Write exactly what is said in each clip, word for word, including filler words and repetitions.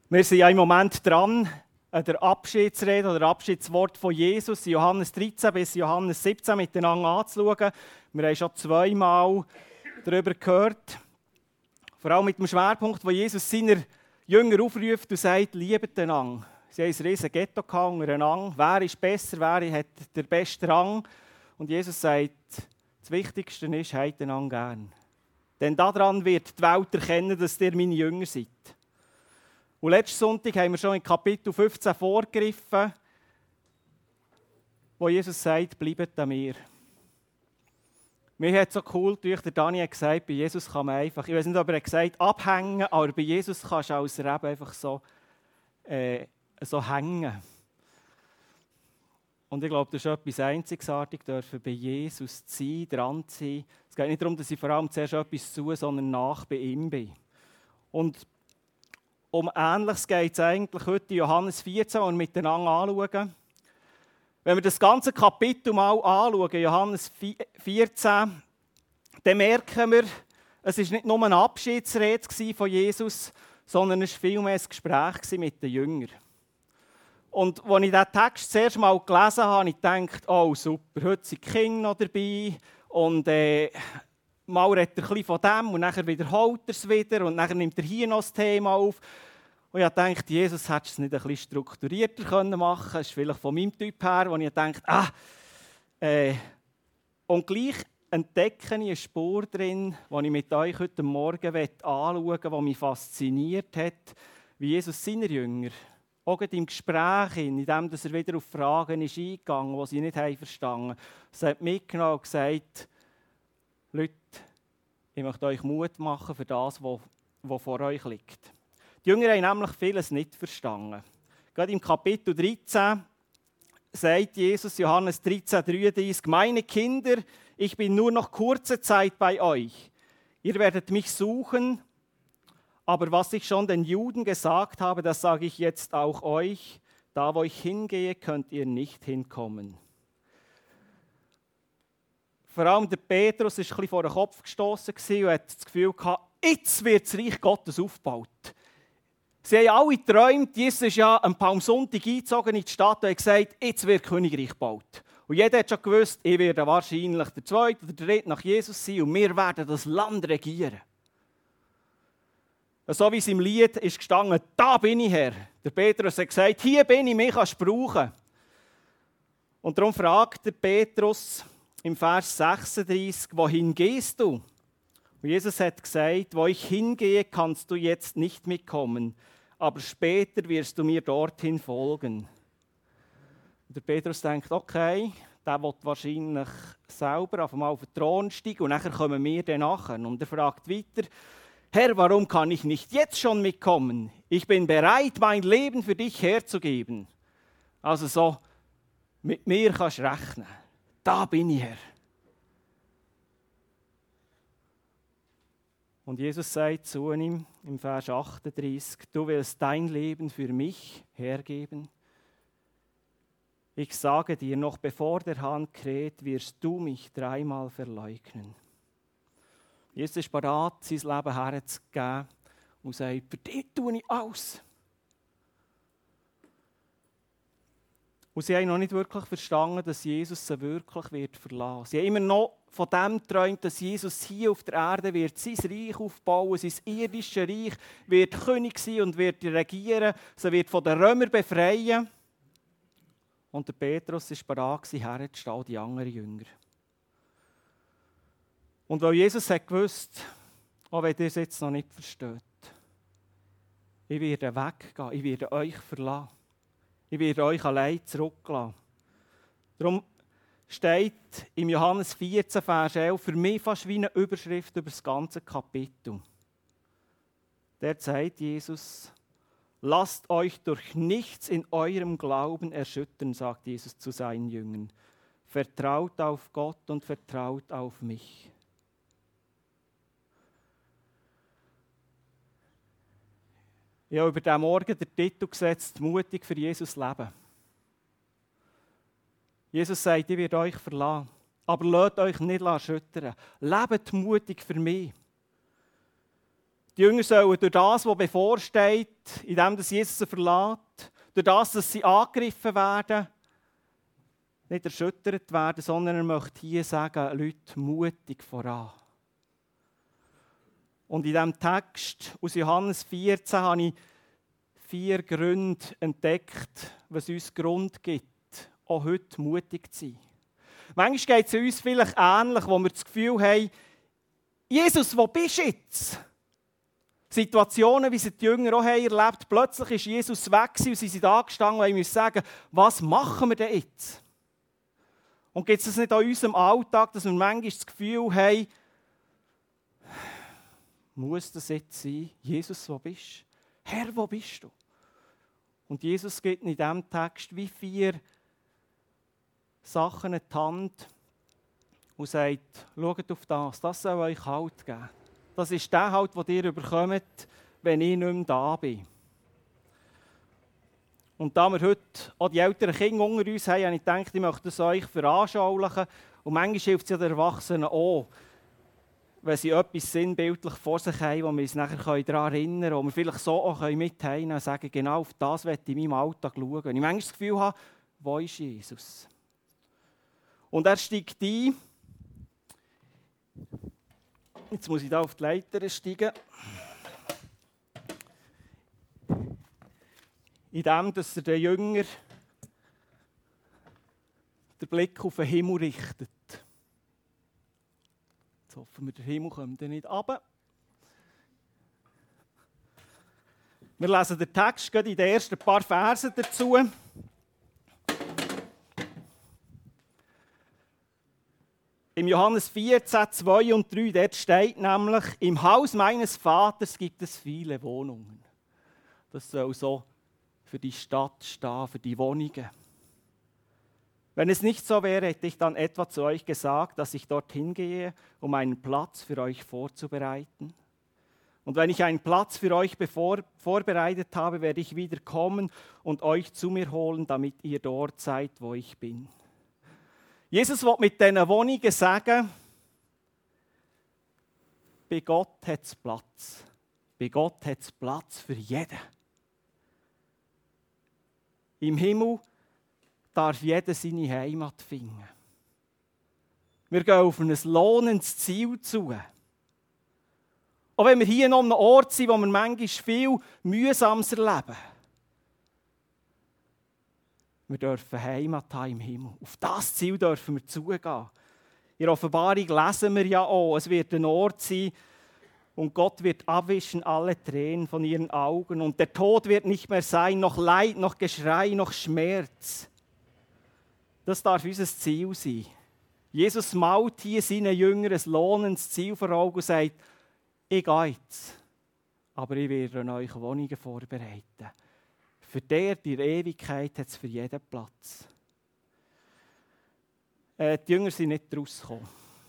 Wir sind ja im Moment dran, an der Abschiedsrede oder Abschiedswort von Jesus, Johannes dreizehn bis Johannes siebzehn, miteinander anzuschauen. Wir haben schon zweimal darüber gehört. Vor allem mit dem Schwerpunkt, wo Jesus seine Jünger aufruft und sagt, liebet einander. Sie haben ein riesiges Ghetto untereinander. Wer ist besser, wer hat den besten Rang? Und Jesus sagt, das Wichtigste ist, habt einander gern. Denn daran wird die Welt erkennen, dass ihr meine Jünger seid. Und letzten Sonntag haben wir schon in Kapitel fünfzehn vorgegriffen, wo Jesus sagt, bleibt an mir. Mir hat es so cool, durch der Daniel hat gesagt, bei Jesus kann man einfach, ich weiß nicht, ob er gesagt abhängen, aber bei Jesus kannst du als Reben einfach so, äh, so hängen. Und ich glaube, das ist etwas Einzigartiges, dürfen bei Jesus sein, dran sein. Es geht nicht darum, dass ich vor allem zuerst etwas tue, sondern nach bei ihm bin. Und um Ähnliches geht es eigentlich heute in Johannes vierzehn, wo wir miteinander anschauen. Wenn wir das ganze Kapitel mal anschauen, Johannes vierzehn, dann merken wir, es war nicht nur eine Abschiedsrede von Jesus, sondern es war vielmehr ein Gespräch mit den Jüngern. Und als ich diesen Text zuerst mal gelesen habe, habe ich gedacht, oh super, heute sind die Kinder noch dabei und äh, mal redet er ein bisschen von dem und dann wiederholt er es wieder und dann nimmt er hier noch das Thema auf. Und ich dachte, Jesus hätte es nicht ein bisschen strukturierter machen können. Das ist vielleicht von meinem Typ her, wo ich dachte, ah, äh, und gleich entdecke ich eine Spur drin, die ich mit euch heute Morgen anschauen möchte, die mich fasziniert hat, wie Jesus seine Jünger, auch im Gespräch, in dem dass er wieder auf Fragen ist eingegangen, die sie nicht haben verstanden haben, er hat mitgenommen und gesagt, Leute, ich möchte euch Mut machen für das, was vor euch liegt. Die Jünger haben nämlich vieles nicht verstanden. Gerade im Kapitel dreizehn sagt Jesus, Johannes dreizehn, dreiunddreißig, meine Kinder, ich bin nur noch kurze Zeit bei euch. Ihr werdet mich suchen, aber was ich schon den Juden gesagt habe, das sage ich jetzt auch euch. Da, wo ich hingehe, könnt ihr nicht hinkommen. Vor allem der Petrus war ein bisschen vor den Kopf gestossen und hat das Gefühl gehabt, jetzt wird das Reich Gottes aufgebaut. Sie haben alle geträumt, Jesus ist ja am Palmsonntag eingezogen in die Stadt und hat gesagt, jetzt wird das Königreich gebaut. Und jeder hat schon gewusst, ich werde wahrscheinlich der Zweite oder der Dritte nach Jesus sein und wir werden das Land regieren. So wie es im Lied ist gestanden, da bin ich Herr. Der Petrus hat gesagt, hier bin ich, mich kannst du brauchen. Und darum fragt der Petrus im Vers sechsunddreißig, wohin gehst du? Und Jesus hat gesagt, wo ich hingehe, kannst du jetzt nicht mitkommen, aber später wirst du mir dorthin folgen. Und der Petrus denkt, okay, der will wahrscheinlich selber auf einmal auf den Thron steigen und nachher kommen wir dann nachher. Und er fragt weiter, Herr, warum kann ich nicht jetzt schon mitkommen? Ich bin bereit, mein Leben für dich herzugeben. Also so, mit mir kannst du rechnen. Da bin ich, Herr. Und Jesus sagt zu ihm im Vers achtunddreißig, du willst dein Leben für mich hergeben? Ich sage dir, noch bevor der Hahn kräht, wirst du mich dreimal verleugnen. Jesus ist bereit, sein Leben herzugeben und sagt, für dich tue ich alles. Und sie haben noch nicht wirklich verstanden, dass Jesus sie wirklich wird verlassen. Sie haben immer noch von dem geträumt, dass Jesus hier auf der Erde wird sein Reich aufbauen, sein irdisches Reich, wird König sein und wird regieren, sie wird von den Römern befreien. Und der Petrus war bereit, herzustehen, die anderen Jünger. Und weil Jesus hat gewusst, auch wenn ihr es jetzt noch nicht versteht, ich werde weggehen, ich werde euch verlassen. Ich werde euch allein zurücklassen. Darum steht im Johannes vierzehn, Vers elf, für mich fast wie eine Überschrift über das ganze Kapitel. Der sagt Jesus, lasst euch durch nichts in eurem Glauben erschüttern, sagt Jesus zu seinen Jüngern. Vertraut auf Gott und vertraut auf mich. Ich habe über diesen Morgen den Titel gesetzt, mutig für Jesus leben. Jesus sagt, ich werde euch verlassen, aber lasst euch nicht erschüttern. Lebt mutig für mich. Die Jünger sollen durch das, was bevorsteht, indem Jesus sie verlässt, durch das, dass sie angegriffen werden, nicht erschüttert werden, sondern er möchte hier sagen, Leute, mutig voran. Und in diesem Text aus Johannes vierzehn habe ich vier Gründe entdeckt, was uns Grund gibt, auch heute mutig zu sein. Manchmal geht es uns vielleicht ähnlich, wo wir das Gefühl haben, Jesus, wo bist du jetzt? Situationen, wie sie die Jünger auch haben erlebt, plötzlich ist Jesus weg und sie sind da gestanden und müssen sagen, was machen wir denn jetzt? Und gibt es nicht an unserem Alltag, dass wir manchmal das Gefühl haben, muss das jetzt sein? Jesus, wo bist du? Herr, wo bist du? Und Jesus gibt in diesem Text wie vier Sachen in die Hand und sagt, schaut auf das, das soll euch Halt geben. Das ist der Halt, den ihr bekommt, wenn ich nicht mehr da bin. Und da wir heute auch die älteren Kinder unter uns haben, habe ich gedacht, ich möchte es euch veranschaulichen. Und manchmal hilft es ja den Erwachsenen auch, wenn sie etwas sinnbildlich vor sich haben, wo wir uns nachher daran erinnern können, wo wir vielleicht so auch mitnehmen und sagen, genau auf das möchte ich in meinem Alltag schauen. Wenn ich manchmal das Gefühl habe, wo ist Jesus? Und er steigt ein. Jetzt muss ich da auf die Leiter steigen. Indem, dass er den Jünger den Blick auf den Himmel richtet. Jetzt hoffen wir, der Himmel kommt nicht runter. Wir lesen den Text in den ersten paar Versen dazu. Im Johannes vierzehn, zwei und drei, dort steht nämlich, im Haus meines Vaters gibt es viele Wohnungen. Das soll so für die Stadt stehen, für die Wohnungen. Wenn es nicht so wäre, hätte ich dann etwa zu euch gesagt, dass ich dorthin gehe, um einen Platz für euch vorzubereiten. Und wenn ich einen Platz für euch bevor, vorbereitet habe, werde ich wieder kommen und euch zu mir holen, damit ihr dort seid, wo ich bin. Jesus will mit diesen Wohnungen sagen, bei Gott hat es Platz. Bei Gott hat es Platz für jeden. Im Himmel darf jeder seine Heimat finden. Wir gehen auf ein lohnendes Ziel zu. Auch wenn wir hier noch an einem Ort sind, wo wir manchmal viel Mühsames erleben. Wir dürfen Heimat haben im Himmel. Auf das Ziel dürfen wir zugehen. In der Offenbarung lesen wir ja auch, es wird ein Ort sein, und Gott wird abwischen alle Tränen von ihren Augen. Und der Tod wird nicht mehr sein, noch Leid, noch Geschrei, noch Schmerz. Das darf unser Ziel sein. Jesus malt hier seinen Jüngern ein lohnendes Ziel vor Augen und sagt, ich gehe jetzt, aber ich werde euch Wohnungen vorbereiten. Für der, die Ewigkeit, hat es für jeden Platz. Äh, die Jünger sind nicht rausgekommen.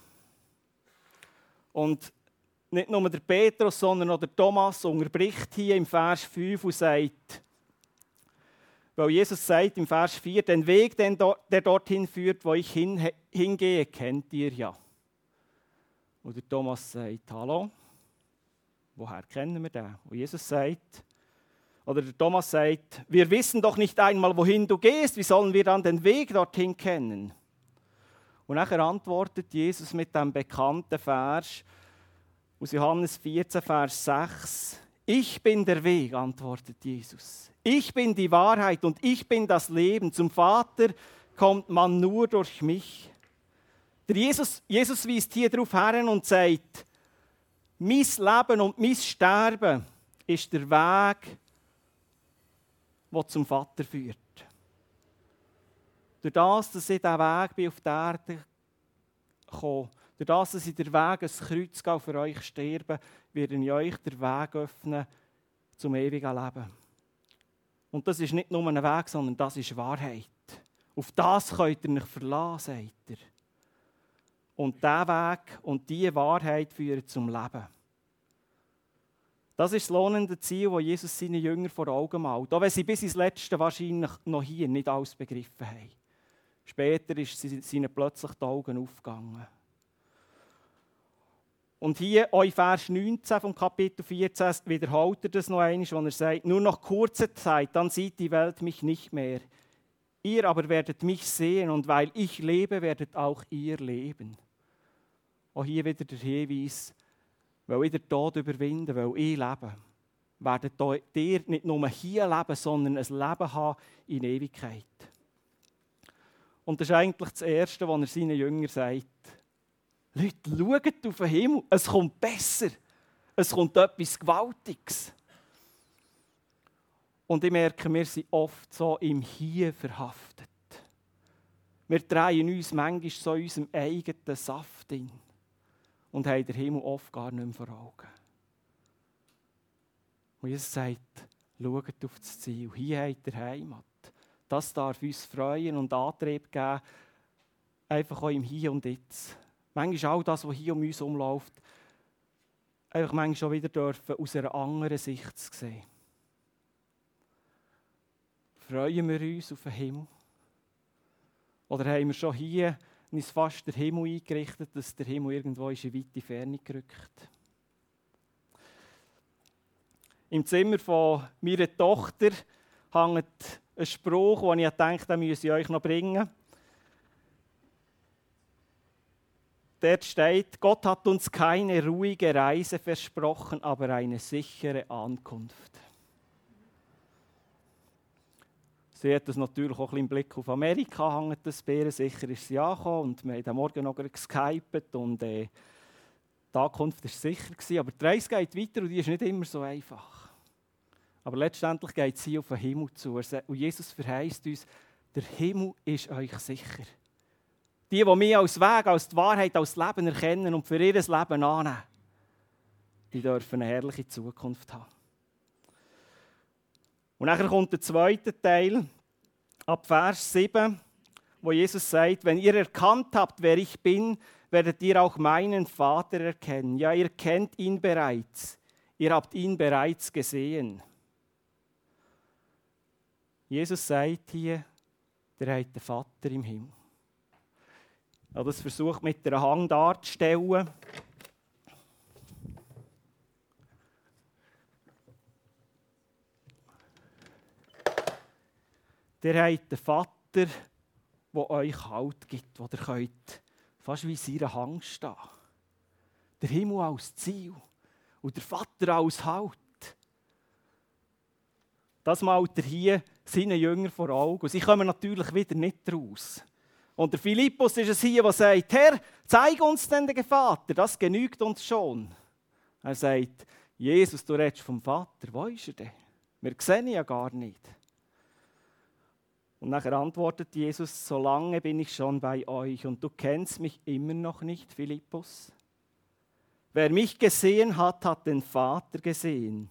Und nicht nur der Petrus, sondern auch der Thomas unterbricht hier im Vers fünf und sagt, weil Jesus sagt im Vers vier, den Weg, der dorthin führt, wo ich hin, hingehe, kennt ihr ja. Und der Thomas sagt, hallo, woher kennen wir den? Und Jesus sagt, oder der Thomas sagt, wir wissen doch nicht einmal, wohin du gehst, wie sollen wir dann den Weg dorthin kennen? Und nachher antwortet Jesus mit dem bekannten Vers aus Johannes vierzehn, Vers sechs. Ich bin der Weg, antwortet Jesus. Ich bin die Wahrheit und ich bin das Leben. Zum Vater kommt man nur durch mich. Der Jesus, Jesus weist hier darauf hin und sagt, mein Leben und mein Sterben ist der Weg, der zum Vater führt. Durch das, dass ich diesen Weg bin auf die Erde komme, durch das, dass ich den Weg ans Kreuz gehe, für euch sterben, werde ich euch den Weg öffnen zum ewigen Leben. Und das ist nicht nur ein Weg, sondern das ist Wahrheit. Auf das könnt ihr euch verlassen, sagt er. Und dieser Weg und diese Wahrheit führen zum Leben. Das ist das lohnende Ziel, das Jesus seine Jünger vor Augen malt. Auch wenn sie bis ins Letzte wahrscheinlich noch hier nicht alles begriffen haben. Später sind ihnen plötzlich die Augen aufgegangen. Und hier, auch in Vers neunzehn vom Kapitel vierzehn, wiederholt er das noch einmal, wo er sagt, nur noch kurze Zeit, dann sieht die Welt mich nicht mehr. Ihr aber werdet mich sehen und weil ich lebe, werdet auch ihr leben. Auch hier wieder der Hinweis, weil ich den Tod überwinden, weil ich lebe, werdet ihr nicht nur hier leben, sondern ein Leben haben in Ewigkeit. Und das ist eigentlich das Erste, was er seinen Jüngern sagt. Leute, schaut auf den Himmel, es kommt besser, es kommt etwas Gewaltiges. Und ich merke, wir sind oft so im Hier verhaftet. Wir drehen uns manchmal so in unserem eigenen Saft in und haben den Himmel oft gar nicht mehr vor Augen. Und Jesus sagt, schaut auf das Ziel, hier habt ihr Heimat. Das darf uns freuen und Antrieb geben, einfach auch im Hier und Jetzt. Manchmal all das, was hier um uns herumläuft, einfach manchmal schon wieder dürfen, aus einer anderen Sicht zu sehen. Freuen wir uns auf den Himmel? Oder haben wir schon hier uns fast den Himmel eingerichtet, dass der Himmel irgendwo in weite Ferne gerückt? Im Zimmer von meiner Tochter hängt ein Spruch, den ich dachte, den müsse ich euch noch bringen. Dort steht, Gott hat uns keine ruhige Reise versprochen, aber eine sichere Ankunft. Sie hat das natürlich auch ein bisschen im Blick auf Amerika hängt, das Bären. Sicher ist sie angekommen und wir haben am Morgen noch geskypet und äh, die Ankunft war sicher gewesen. Aber die Reise geht weiter und die ist nicht immer so einfach. Aber letztendlich geht sie auf den Himmel zu. Und Jesus verheißt uns, der Himmel ist euch sicher. Die, die mich als Weg, als die Wahrheit, als Leben erkennen und für ihr Leben annehmen, die dürfen eine herrliche Zukunft haben. Und dann kommt der zweite Teil, ab Vers sieben, wo Jesus sagt, wenn ihr erkannt habt, wer ich bin, werdet ihr auch meinen Vater erkennen. Ja, ihr kennt ihn bereits. Ihr habt ihn bereits gesehen. Jesus sagt hier, der hat den Vater im Himmel. Ich habe das versucht mit einer Hang darzustellen. Der hat den Vater, der euch Halt gibt, wo ihr könnt fast wie in seiner Hand stehen. Der Himmel als Ziel und der Vater als Halt. Das malt er hier seinen Jüngern vor Augen. Und sie kommen natürlich wieder nicht raus. Und der Philippus ist es hier, der sagt, Herr, zeig uns denn den Vater, das genügt uns schon. Er sagt, Jesus, du redest vom Vater, wo ist er denn? Wir sehen ihn ja gar nicht. Und nachher antwortet Jesus, so lange bin ich schon bei euch und du kennst mich immer noch nicht, Philippus. Wer mich gesehen hat, hat den Vater gesehen.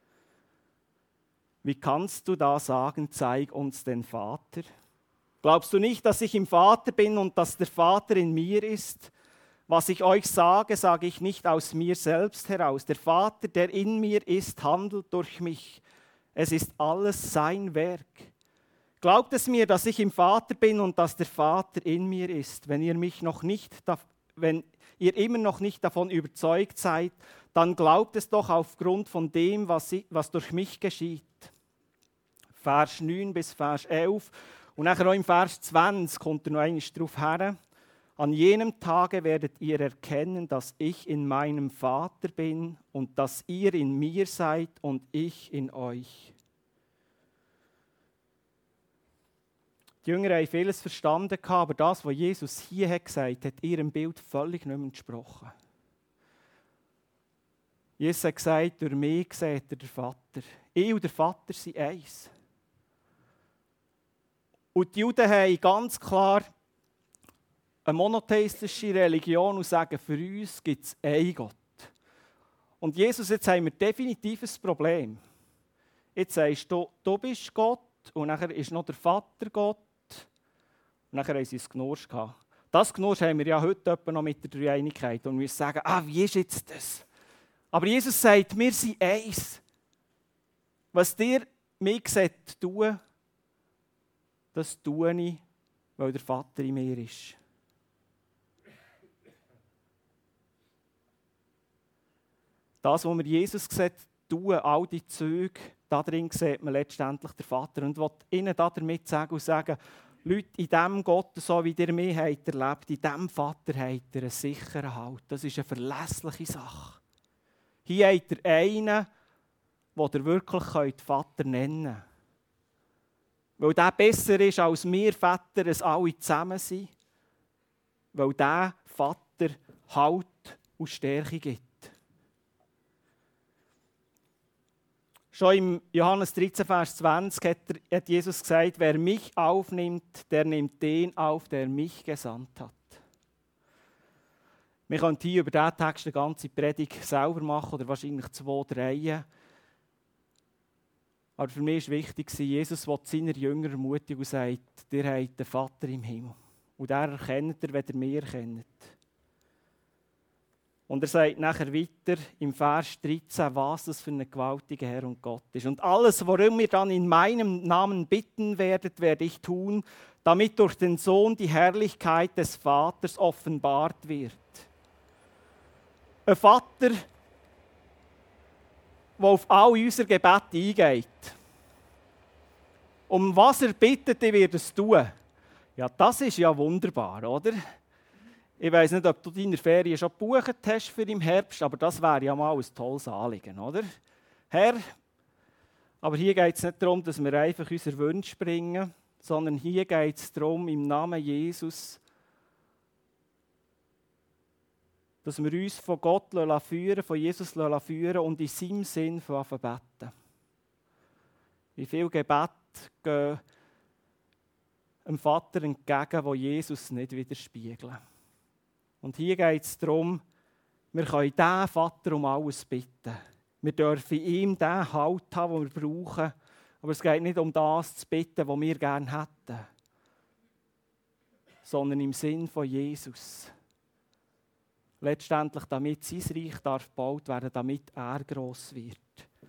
Wie kannst du da sagen, zeig uns den Vater? Glaubst du nicht, dass ich im Vater bin und dass der Vater in mir ist? Was ich euch sage, sage ich nicht aus mir selbst heraus. Der Vater, der in mir ist, handelt durch mich. Es ist alles sein Werk. Glaubt es mir, dass ich im Vater bin und dass der Vater in mir ist. Wenn ihr mich noch nicht, wenn ihr immer noch nicht davon überzeugt seid, dann glaubt es doch aufgrund von dem, was, ich, was durch mich geschieht. Vers neun bis Vers elf. Und nachher auch im Vers zwanzig kommt er noch einmal darauf her. An jenem Tage werdet ihr erkennen, dass ich in meinem Vater bin und dass ihr in mir seid und ich in euch. Die Jünger haben vieles verstanden, aber das, was Jesus hier hat gesagt hat, hat ihrem Bild völlig nicht mehr entsprochen. Jesus hat gesagt, durch mich seht ihr den Vater. Ich und der Vater sind eins. Und die Juden haben ganz klar eine monotheistische Religion und sagen, für uns gibt es einen Gott. Und Jesus, jetzt haben wir definitiv ein Problem. Jetzt sagst du, du bist Gott und nachher ist noch der Vater Gott. Und nachher haben sie es Gnursch gehabt. Das Gnursch haben wir ja heute etwa noch mit der Dreieinigkeit und müssen sagen, ah, wie ist jetzt das? Aber Jesus sagt, wir sind eins. Was dir mir gesagt tun, das tue ich, weil der Vater in mir ist. Das, was wir Jesus sehen, tun, all die Züge, darin sieht man letztendlich den Vater. Und ich will ihnen damit sagen und sagen, Leute, in diesem Gott, so wie ihr mich habt erlebt, in diesem Vater habt ihr einen sicheren Halt. Das ist eine verlässliche Sache. Hier habt ihr einen, den ihr wirklich Vater nennen könnt. Weil der besser ist, als wir Väter es alle zusammen sind. Weil der Vater Halt und Stärke gibt. Schon im Johannes dreizehn, Vers zwanzig hat, er, hat Jesus gesagt, wer mich aufnimmt, der nimmt den auf, der mich gesandt hat. Wir können hier über diesen Text eine ganze Predigt selber machen oder wahrscheinlich zwei, drei. Aber für mich ist wichtig, Jesus will seiner Jünger ermutigen und sagt, ihr habt den Vater im Himmel. Und der erkennt ihr, wenn ihr mich erkennt. Und er sagt nachher weiter im Vers dreizehn, was das für ein gewaltiger Herr und Gott ist. Und alles, worum ihr dann in meinem Namen bitten werdet, werde ich tun, damit durch den Sohn die Herrlichkeit des Vaters offenbart wird. Ein Vater, der auf all unsere Gebete eingeht. Um was er bittet, er wird es tun. Ja, das ist ja wunderbar, oder? Ich weiss nicht, ob du deine Ferien schon gebucht hast für im Herbst, aber das wäre ja mal ein tolles Anliegen, oder? Herr, aber hier geht es nicht darum, dass wir einfach unsere Wünsche bringen, sondern hier geht es darum, im Namen Jesus, dass wir uns von Gott führen, von Jesus führen und in seinem Sinn beten. Wie viele Gebete gehen einem Vater entgegen, wo Jesus nicht widerspiegeln. Und hier geht es darum, wir können diesen Vater um alles bitten. Wir dürfen ihm den Halt haben, den wir brauchen. Aber es geht nicht um das zu bitten, was wir gerne hätten, sondern im Sinn von Jesus. Letztendlich, damit sein Reich darf gebaut werden, damit er gross wird.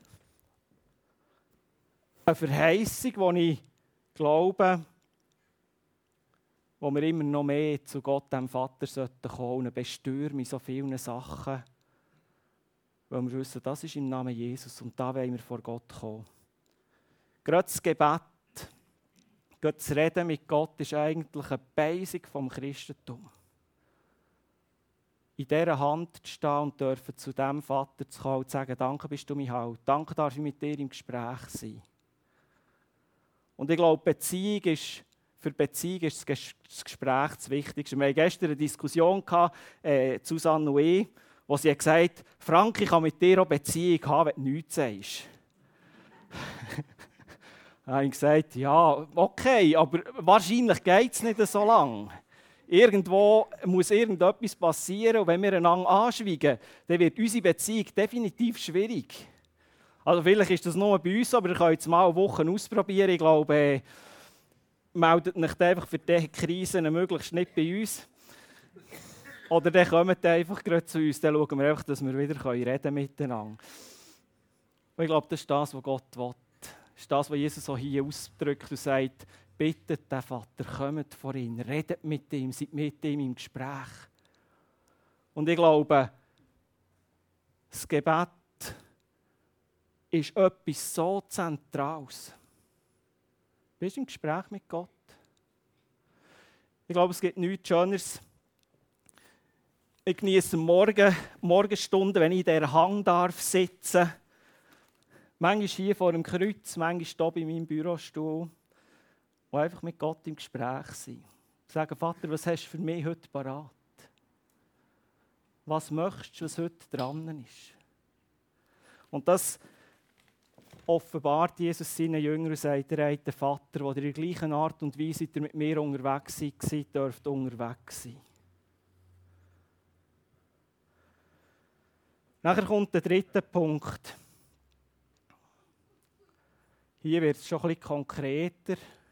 Eine Verheißung, die ich glaube, wo wir immer noch mehr zu Gott, dem Vater, sollten kommen und bestürmen in so vielen Sachen, weil wir wissen, das ist im Namen Jesus und da wollen wir vor Gott kommen. Gerade das Gebet, gerade das Reden mit Gott ist eigentlich eine Basic vom Christentum. In dieser Hand zu stehen und dürfen zu diesem Vater zu kommen und zu sagen, danke bist du mein Halt, danke darf ich mit dir im Gespräch sein. Und ich glaube, Beziehung ist, für Beziehung ist das Gespräch das Wichtigste. Wir hatten gestern eine Diskussion, äh, Susanne und ich, wo sie gesagt hat, Frank, ich kann mit dir auch Beziehung haben, wenn du nichts sagst. Dann habe ich gesagt, ja, okay, aber wahrscheinlich geht es nicht so lange. Irgendwo muss irgendetwas passieren und wenn wir einander anschweigen, dann wird unsere Beziehung definitiv schwierig. Also vielleicht ist das nur bei uns, aber ihr könnt es mal eine Woche ausprobieren. Ich glaube, äh, meldet euch einfach für diese Krisen möglichst nicht bei uns. Oder dann kommt ihr einfach gerade zu uns, dann schauen wir einfach, dass wir wieder reden miteinander. Und ich glaube, das ist das, was Gott will. Das ist das, was Jesus auch hier ausdrückt und sagt, bittet den Vater, kommt vor ihn, redet mit ihm, seid mit ihm im Gespräch. Und ich glaube, das Gebet ist etwas so Zentrales. Bist du im Gespräch mit Gott? Ich glaube, es gibt nichts Schöneres. Ich genieße Morgen, Morgenstunden, wenn ich in dieser Hang darf sitzen. Manchmal hier vor dem Kreuz, manchmal hier bei meinem Bürostuhl. Und einfach mit Gott im Gespräch sein. Sagen, Vater, was hast du für mich heute parat? Was möchtest du, was heute dran ist? Und das offenbart Jesus seinen Jüngern und sagt, ihr habt den Vater, der in der gleichen Art und Weise ihr mit mir unterwegs seid, dürft unterwegs sein. Nachher kommt der dritte Punkt. Hier wird es schon ein bisschen konkreter,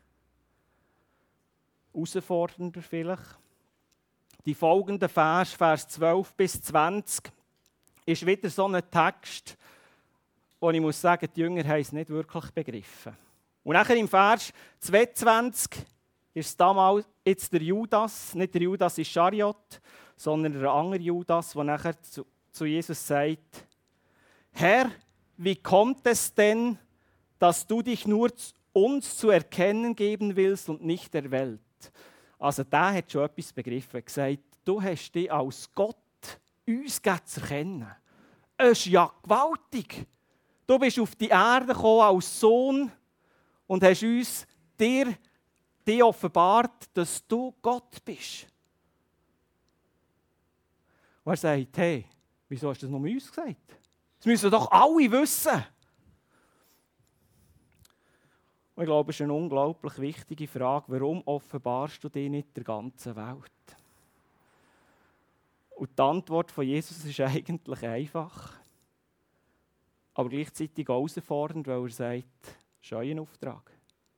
herausfordernder vielleicht. Die folgenden Vers, Vers zwölf bis zwanzig, ist wieder so ein Text, wo ich muss sagen, die Jünger haben es nicht wirklich begriffen. Und nachher im Vers zweiundzwanzig ist es damals jetzt der Judas, nicht der Judas Ischariot, sondern der andere Judas, der nachher zu, zu Jesus sagt, Herr, wie kommt es denn, dass du dich nur uns zu erkennen geben willst und nicht der Welt? Also der hat schon etwas begriffen. Er hat gesagt, du hast dich als Gott uns zu erkennen. Es ist ja gewaltig. Du bist auf die Erde gekommen als Sohn und hast uns dir, dir offenbart, dass du Gott bist. Und er sagt, hey, wieso hast du das nur uns gesagt? Das müssen doch alle wissen. Und ich glaube, es ist eine unglaublich wichtige Frage, warum offenbarst du dich nicht der ganzen Welt? Und die Antwort von Jesus ist eigentlich einfach, aber gleichzeitig herausfordernd, weil er sagt, das ist euer Auftrag.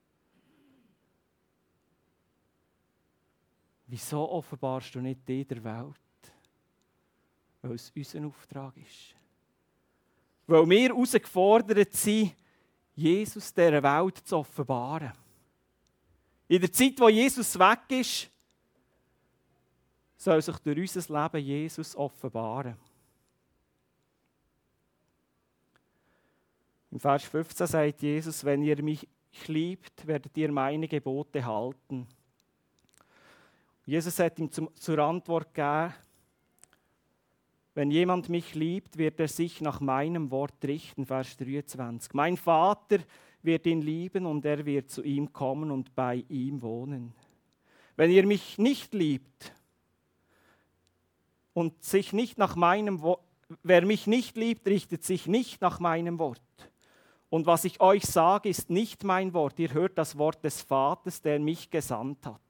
Wieso offenbarst du nicht dich der Welt? Weil es unser Auftrag ist. Weil wir herausgefordert sind, Jesus dieser Welt zu offenbaren. In der Zeit, wo Jesus weg ist, soll sich durch unser Leben Jesus offenbaren. Im Vers fünfzehn sagt Jesus, wenn ihr mich liebt, werdet ihr meine Gebote halten. Jesus hat ihm zum, zur Antwort gegeben, wenn jemand mich liebt, wird er sich nach meinem Wort richten, Vers dreiundzwanzig. Mein Vater wird ihn lieben und er wird zu ihm kommen und bei ihm wohnen. Wenn ihr mich nicht liebt und sich nicht nach meinem Wort, wer mich nicht liebt, richtet sich nicht nach meinem Wort. Und was ich euch sage, ist nicht mein Wort. Ihr hört das Wort des Vaters, der mich gesandt hat.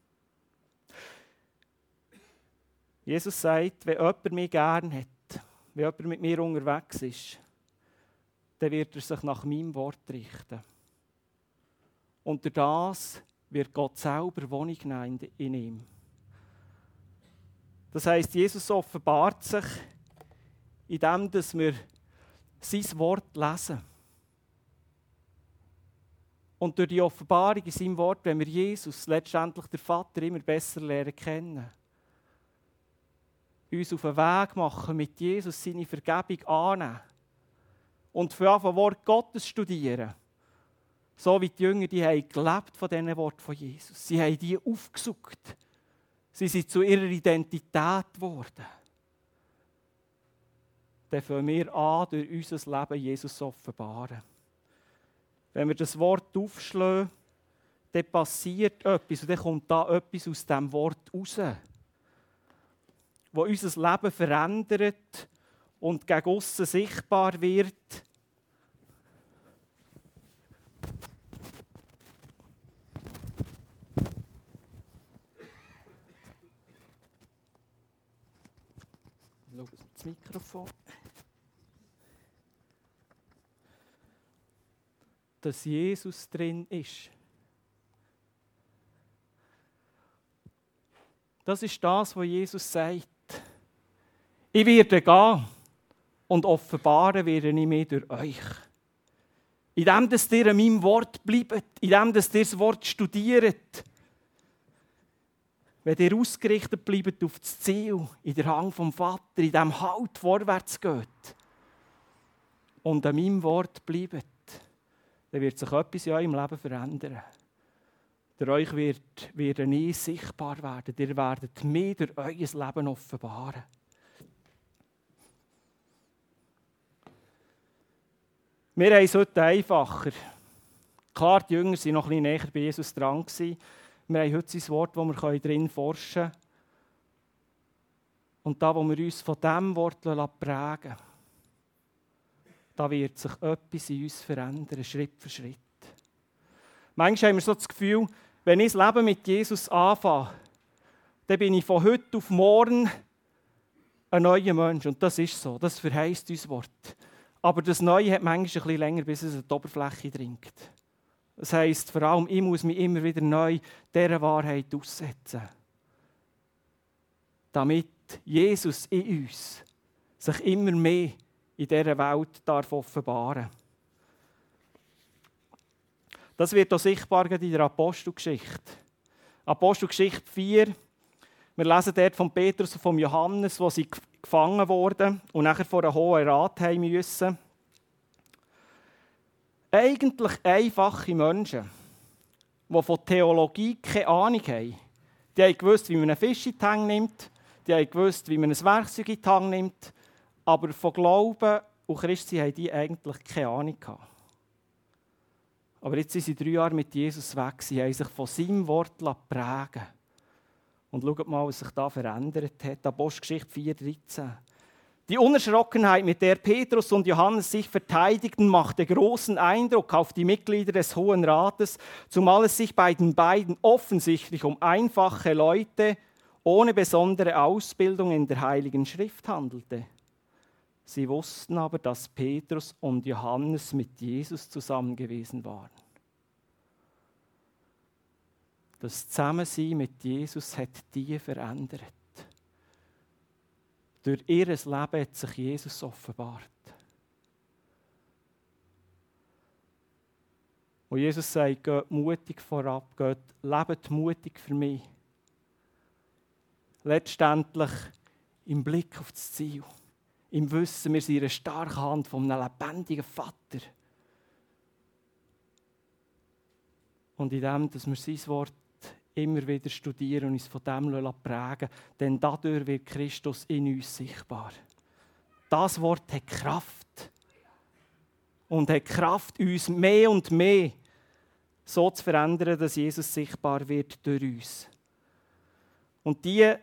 Jesus sagt, wenn jemand mich gern hat, wenn jemand mit mir unterwegs ist, dann wird er sich nach meinem Wort richten. Und durch das wird Gott selber Wohnung nehmen in ihm. Das heisst, Jesus offenbart sich, indem wir sein Wort lesen. Und durch die Offenbarung in seinem Wort, wenn wir Jesus, letztendlich den Vater, immer besser lernen kennen, uns auf den Weg machen, mit Jesus seine Vergebung annehmen und für das Wort Gottes studieren. So wie die Jünger, die haben gelebt von diesen Worten von Jesus. Sie haben die aufgesucht. Sie sind zu ihrer Identität geworden. Dann fangen wir an, durch unser Leben Jesus zu offenbaren. Wenn wir das Wort aufschlagen, dann passiert etwas und dann kommt da etwas aus diesem Wort raus, wo unser Leben verändert und gegen aussen sichtbar wird. Ich schaue das Mikrofon. Dass Jesus drin ist. Das ist das, was Jesus sagt. Ich werde gehen und offenbaren werde ich mich durch euch. Indem dass ihr an meinem Wort bleibt, indem dass ihr das Wort studiert, wenn ihr ausgerichtet bleibt auf das Ziel, in der Hand vom Vater, in dem Halt vorwärts geht und an meinem Wort bleibt, dann wird sich etwas in eurem Leben verändern. Durch euch wird, wird ich sichtbar werden. Ihr werdet mir durch euer Leben offenbaren. Wir haben es heute einfacher. Klar, die Jünger waren noch ein bisschen näher bei Jesus dran. Wir haben heute sein Wort, wo wir drin forschen können. Und da, wo wir uns von diesem Wort prägen lassen, da wird sich etwas in uns verändern, Schritt für Schritt. Manchmal haben wir so das Gefühl, wenn ich das Leben mit Jesus anfange, dann bin ich von heute auf morgen ein neuer Mensch. Und das ist so, das verheißt uns Wort. Aber das Neue hat manchmal ein bisschen länger, bis es an die Oberfläche dringt. Das heisst, vor allem, ich muss mich immer wieder neu dieser Wahrheit aussetzen. Damit Jesus in uns sich immer mehr in dieser Welt darf offenbaren. Das wird auch sichtbar in der Apostelgeschichte. Apostelgeschichte vier. Wir lesen dort von Petrus und von Johannes, wo sie gefangen wurden und nachher vor einen Hohen Rat haben müssen. Eigentlich einfache Menschen, die von Theologie keine Ahnung haben. Die haben gewusst, wie man einen Fisch in die Hand nimmt, die haben gewusst, wie man ein Werkzeug in die Hand nimmt, aber von Glauben und Christsein haben die eigentlich keine Ahnung gehabt. Aber jetzt sind sie drei Jahre mit Jesus weg, sie haben sich von seinem Wort prägen. Und schaut mal, was sich da verändert hat. Apostelgeschichte vier dreizehn. Die Unerschrockenheit, mit der Petrus und Johannes sich verteidigten, machte großen Eindruck auf die Mitglieder des Hohen Rates, zumal es sich bei den beiden offensichtlich um einfache Leute ohne besondere Ausbildung in der Heiligen Schrift handelte. Sie wussten aber, dass Petrus und Johannes mit Jesus zusammen gewesen waren. Das Zusammensein mit Jesus hat die verändert. Durch ihr Leben hat sich Jesus offenbart. Und Jesus sagt, geht mutig vorab, geht, lebt mutig für mich. Letztendlich im Blick auf das Ziel. Im Wissen, wir sind in einer starken Hand von einem lebendigen Vater. Und in dem, dass wir sein Wort immer wieder studieren und uns von dem prägen lassen, denn dadurch wird Christus in uns sichtbar. Das Wort hat Kraft. Und hat Kraft, uns mehr und mehr so zu verändern, dass Jesus sichtbar wird durch uns. Und diese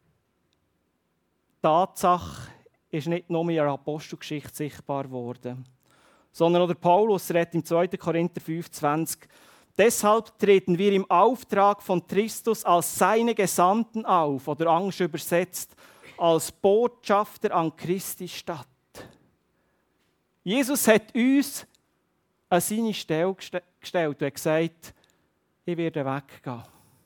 Tatsache ist nicht nur in der Apostelgeschichte sichtbar worden, sondern auch der Paulus redet im zweiten Korinther fünf zwanzig. Deshalb treten wir im Auftrag von Christus als seine Gesandten auf, oder anders übersetzt, als Botschafter an Christi statt. Jesus hat uns an seine Stelle gestellt und hat gesagt, ich werde weggehen.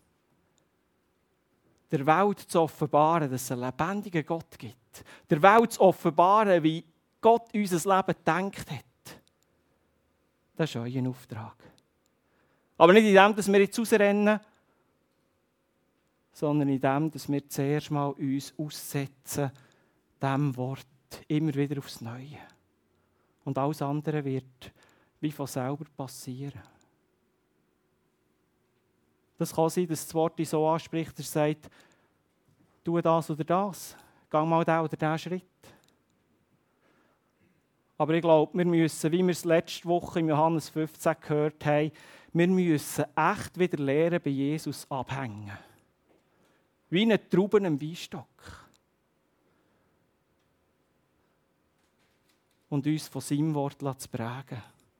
Der Welt zu offenbaren, dass es einen lebendigen Gott gibt. Der Welt zu offenbaren, wie Gott unser Leben gedacht hat. Das ist euer Auftrag. Aber nicht in dem, dass wir jetzt rausrennen, sondern in dem, dass wir zuerst mal uns aussetzen, diesem Wort, immer wieder aufs Neue. Und alles andere wird wie von selber passieren. Das kann sein, dass das Wort dich so anspricht, er sagt, tu das oder das, geh mal diesen oder diesen Schritt. Aber ich glaube, wir müssen, wie wir es letzte Woche im Johannes fünfzehn gehört haben, wir müssen echt wieder lernen, bei Jesus abhängen. Wie eine Traube am Weinstock. Und uns von seinem Wort zu prägen.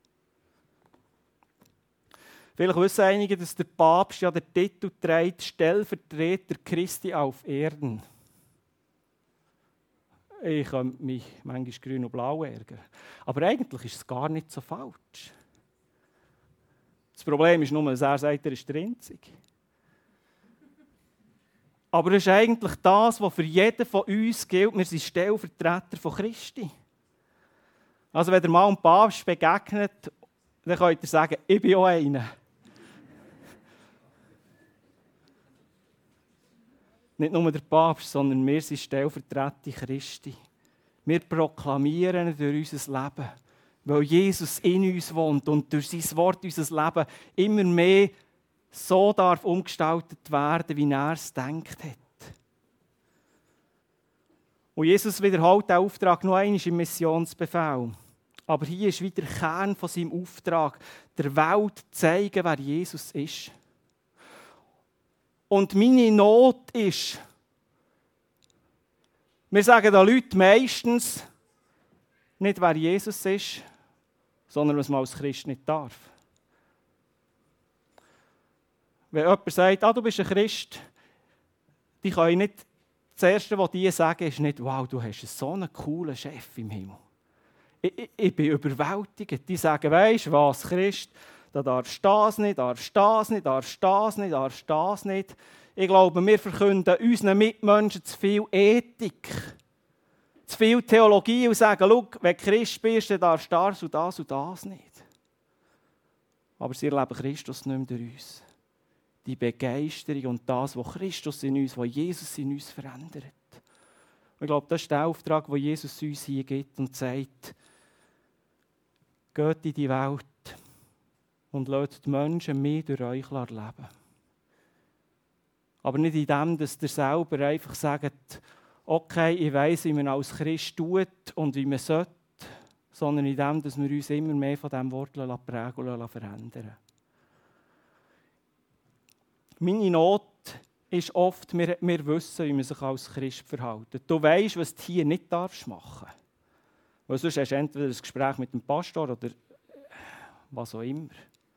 Vielleicht wissen einige, dass der Papst ja den Titel trägt, Stellvertreter Christi auf Erden. Ich könnte mich manchmal grün und blau ärgern. Aber eigentlich ist es gar nicht so falsch. Das Problem ist nur, dass er sagt, er ist der Einzige. Aber es ist eigentlich das, was für jeden von uns gilt. Wir sind Stellvertreter von Christi. Also wenn ihr mal einem Papst begegnet, dann könnt ihr sagen, ich bin auch einer. Nicht nur der Papst, sondern wir sind Stellvertreter Christi. Wir proklamieren durch unser Leben, weil Jesus in uns wohnt und durch sein Wort unser Leben immer mehr so darf umgestaltet werden, wie er es gedacht hat. Und Jesus wiederholt den Auftrag noch einmal im Missionsbefehl. Aber hier ist wieder der Kern von seinem Auftrag, der Welt zeigen, wer Jesus ist. Und meine Not ist, wir sagen den Leuten meistens nicht, wer Jesus ist, sondern was man als Christ nicht darf. Wenn jemand sagt, ah, du bist ein Christ, die können nicht, das Erste, was die sagen, ist nicht, wow, du hast so einen coolen Chef im Himmel. Ich, ich, ich bin überwältigt. Die sagen, weisst du was, Christ, da darfst du das nicht, darfst du das nicht, darfst du das nicht, darfst du das nicht. Ich glaube, wir verkünden unseren Mitmenschen zu viel Ethik, zu viel Theologie und sagen, schau, wenn du Christ bist, dann darfst du das und das und das nicht. Aber sie erleben Christus nicht mehr durch uns. Die Begeisterung und das, was Christus in uns, was Jesus in uns verändert. Und ich glaube, das ist der Auftrag, den Jesus uns hier gibt und sagt, geht in die Welt und lasst die Menschen mehr durch euch leben. Aber nicht in dem, dass ihr selber einfach sagt, okay, ich weiss, wie man als Christ tut und wie man sollte, sondern in dem, dass wir uns immer mehr von diesem Wort prägen und verändern. Meine Not ist oft, wir, wir wissen, wie man sich als Christ verhält. Du weisst, was du hier nicht darfst machen. Weil sonst hast du entweder ein Gespräch mit dem Pastor oder was auch immer.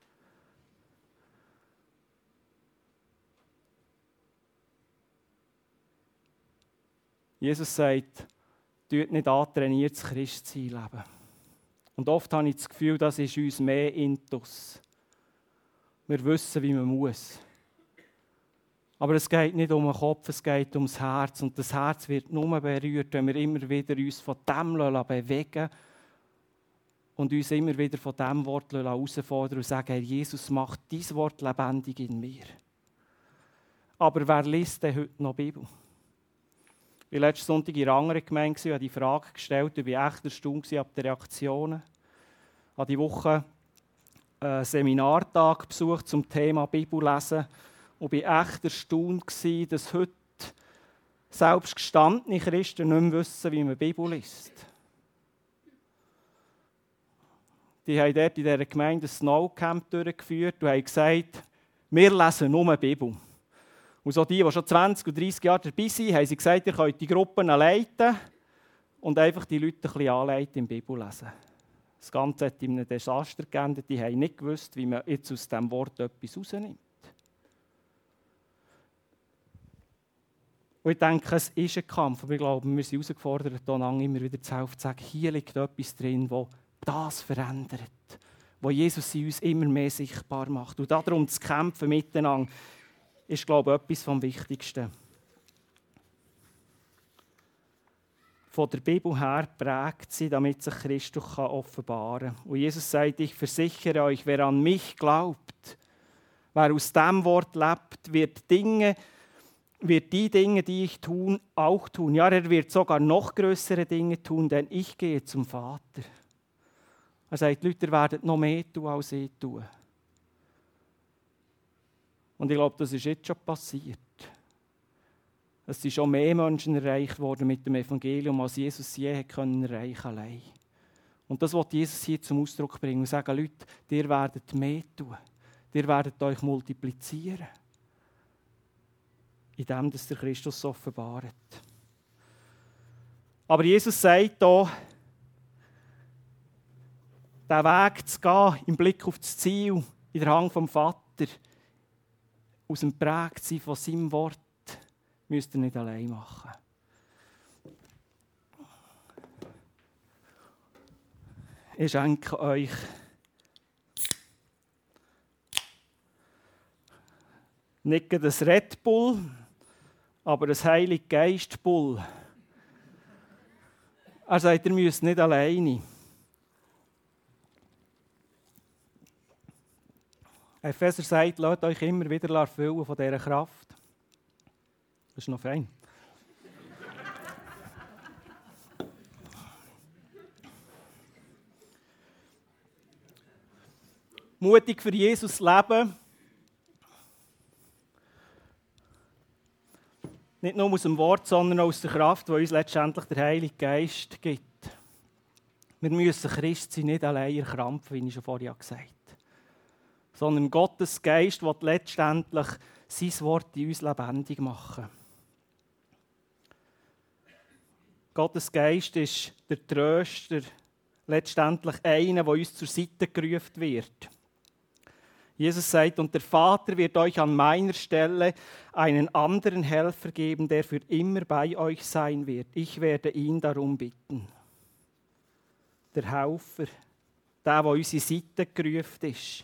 Jesus sagt, tut nicht antrainiertes Christsein leben. Und oft habe ich das Gefühl, das ist uns mehr intus. Wir wissen, wie man muss. Aber es geht nicht um den Kopf, es geht ums Herz. Und das Herz wird nur berührt, wenn wir immer wieder uns von dem bewegen und uns immer wieder von diesem Wort herausfordern und sagen, Herr Jesus, mach dein Wort lebendig in mir. Aber wer liest denn heute noch Bibel? Ich war letzten Sonntag in einer anderen Gemeinde und habe die Frage gestellt, ich war echt erstaunt ab den Reaktionen. Ich habe diese Woche einen Seminartag besucht zum Thema Bibellesen und war echt erstaunt, dass heute selbst gestandene Christen nicht mehr wissen, wie man die Bibel liest. Die haben dort in dieser Gemeinde ein Snowcamp durchgeführt und haben gesagt, wir lesen nur die Bibel. Und so die, die schon zwanzig oder dreissig Jahre dabei sind, haben sie gesagt, ihr könnt die Gruppen leiten und einfach die Leute ein bisschen anleiten im Bibellesen. Das Ganze hat in einem Desaster geendet. Die haben nicht gewusst, wie man jetzt aus diesem Wort etwas rausnimmt. Und ich denke, es ist ein Kampf. Aber ich glaube, wir sind herausgefordert, hier immer wieder zu helfen, zu sagen, hier liegt etwas drin, das das verändert. Wo Jesus in uns immer mehr sichtbar macht. Und darum zu kämpfen miteinander, ist, glaube ich, etwas vom Wichtigsten. Von der Bibel her prägt sie, damit sich Christus offenbaren kann. Und Jesus sagt, ich versichere euch, wer an mich glaubt, wer aus diesem Wort lebt, wird, Dinge, wird die Dinge, die ich tun, auch tun. Ja, er wird sogar noch größere Dinge tun, denn ich gehe zum Vater. Er sagt, Leute, ihr werdet noch mehr tun, als ich tue. Und ich glaube, das ist jetzt schon passiert. Es sind schon mehr Menschen erreicht worden mit dem Evangelium, als Jesus je erreichen konnte allein. Und das will Jesus hier zum Ausdruck bringen und sagen, Leute, ihr werdet mehr tun. Ihr werdet euch multiplizieren. In dem, dass der Christus offenbart. Aber Jesus sagt hier, diesen Weg zu gehen, im Blick auf das Ziel, in der Hand vom Vater, aus dem Prägtsein von seinem Wort, müsst ihr nicht allein machen. Ich schenke euch nicht das Red Bull, aber das Heilige Geist Bull. Er sagt, ihr müsst nicht alleine. Epheser sagt, lasst euch immer wieder erfüllen von dieser Kraft. Das ist noch fein. Mutig für Jesus leben. Nicht nur aus dem Wort, sondern auch aus der Kraft, die uns letztendlich der Heilige Geist gibt. Wir müssen Christ sein, nicht allein erkrampfen, wie ich schon vorher gesagt habe. Sondern Gottes Geist will letztendlich sein Wort in uns lebendig machen. Gottes Geist ist der Tröster, letztendlich einer, der uns zur Seite gerufen wird. Jesus sagt, und der Vater wird euch an meiner Stelle einen anderen Helfer geben, der für immer bei euch sein wird. Ich werde ihn darum bitten. Der Helfer, der, der unsere Seite gerufen ist.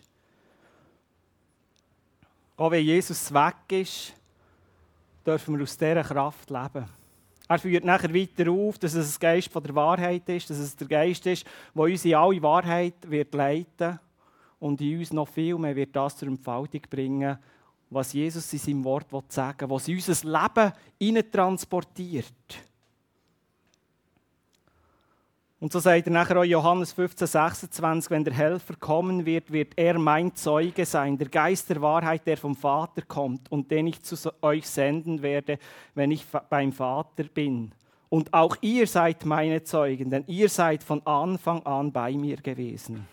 Auch wenn Jesus weg ist, dürfen wir aus dieser Kraft leben. Er führt nachher weiter auf, dass es ein Geist von der Wahrheit ist, dass es der Geist ist, der uns in alle Wahrheit wird leiten und in uns noch viel mehr wird das zur Entfaltung bringen, was Jesus in seinem Wort sagen will, was in unser Leben hinein transportiert. Und so sagt er nachher auch in Johannes fünfzehn, sechsundzwanzig, wenn der Helfer kommen wird, wird er mein Zeuge sein, der Geist der Wahrheit, der vom Vater kommt und den ich zu euch senden werde, wenn ich beim Vater bin. Und auch ihr seid meine Zeugen, denn ihr seid von Anfang an bei mir gewesen.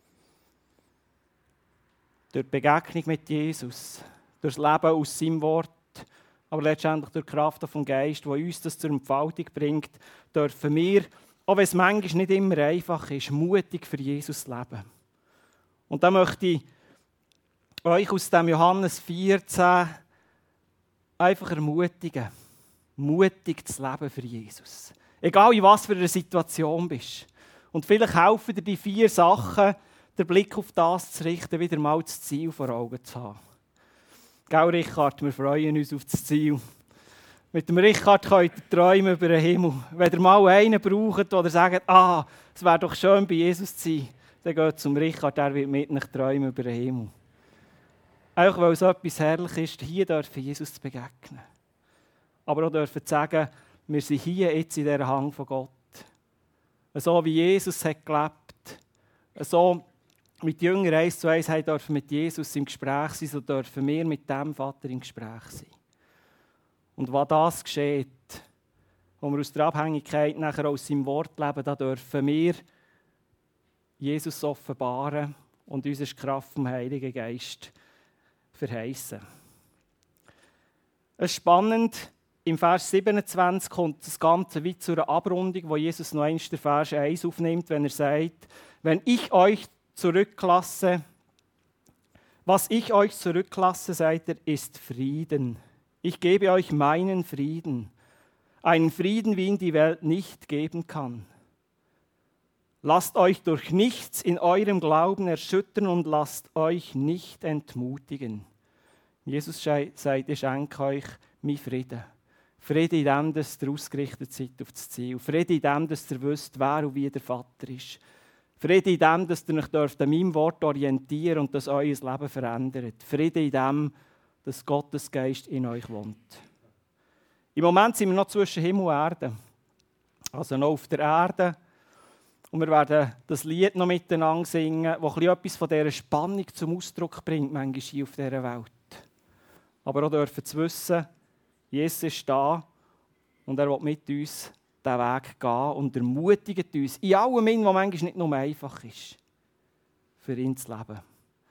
Durch die Begegnung mit Jesus, durch das Leben aus seinem Wort, aber letztendlich durch die Kraft vom Geist, die uns das zur Entfaltung bringt, dürfen wir, auch wenn es manchmal nicht immer einfach ist, mutig für Jesus leben. Und da möchte ich euch aus dem Johannes vierzehn einfach ermutigen, mutig zu leben für Jesus. Egal in was für einer Situation bist. Und vielleicht helfen dir die vier Sachen, den Blick auf das zu richten, wieder mal das Ziel vor Augen zu haben. Gell, Richard, wir freuen uns auf das Ziel. Mit dem Richard könnt ihr träumen über den Himmel. Wenn ihr mal einen braucht, der sagt, ah, es wäre doch schön, bei Jesus zu sein, dann geht zum Richard, der wird mit euch träumen über den Himmel. Einfach weil es etwas herrlich ist, hier dürfen Jesus zu begegnen. Aber auch dürfen sagen, wir sind hier jetzt in dieser Hang von Gott. So wie Jesus hat gelebt, so wie die Jünger eins zu eins haben dürfen mit Jesus im Gespräch sein, so dürfen wir mit dem Vater im Gespräch sein. Und was das geschieht, wo wir aus der Abhängigkeit nachher aus seinem Wort leben, da dürfen wir Jesus offenbaren und unsere Kraft vom Heiligen Geist verheißen. Es ist spannend, im Vers siebenundzwanzig kommt das Ganze wie zu einer Abrundung, wo Jesus noch einmal den Vers eins aufnimmt, wenn er sagt, wenn ich euch zurücklasse, was ich euch zurücklasse, sagt er, ist Frieden. Ich gebe euch meinen Frieden, einen Frieden, wie ihn die Welt nicht geben kann. Lasst euch durch nichts in eurem Glauben erschüttern und lasst euch nicht entmutigen. Jesus sagt, ich schenke euch meinen Frieden. Frieden in dem, dass ihr ausgerichtet seid auf das Ziel. Frieden in dem, dass ihr wisst, wer und wie der Vater ist. Frieden in dem, dass ihr euch dürft an meinem Wort orientieren und dass euer Leben verändert. Frieden in dem, dass Gottes Geist in euch wohnt. Im Moment sind wir noch zwischen Himmel und Erde. Also noch auf der Erde. Und wir werden das Lied noch miteinander singen, das etwas von dieser Spannung zum Ausdruck bringt, manchmal hier auf dieser Welt. Aber auch dürfen zu wissen, Jesus ist da und er will mit uns diesen Weg gehen und ermutigt uns in allem, was manchmal nicht nur einfach ist, für ihn zu leben.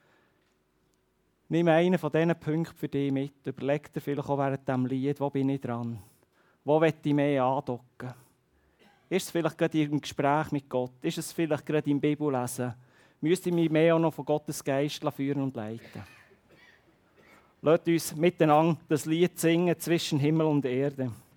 Nimm einen von diesen Punkten für dich mit. Überleg dir vielleicht auch während diesem Lied, wo bin ich dran? Wo will ich mehr andocken? Ist es vielleicht gerade im Gespräch mit Gott? Ist es vielleicht gerade im Bibellesen? Müsste ich mich mehr auch noch von Gottes Geist führen und leiten? Lasst uns miteinander das Lied singen zwischen Himmel und Erde.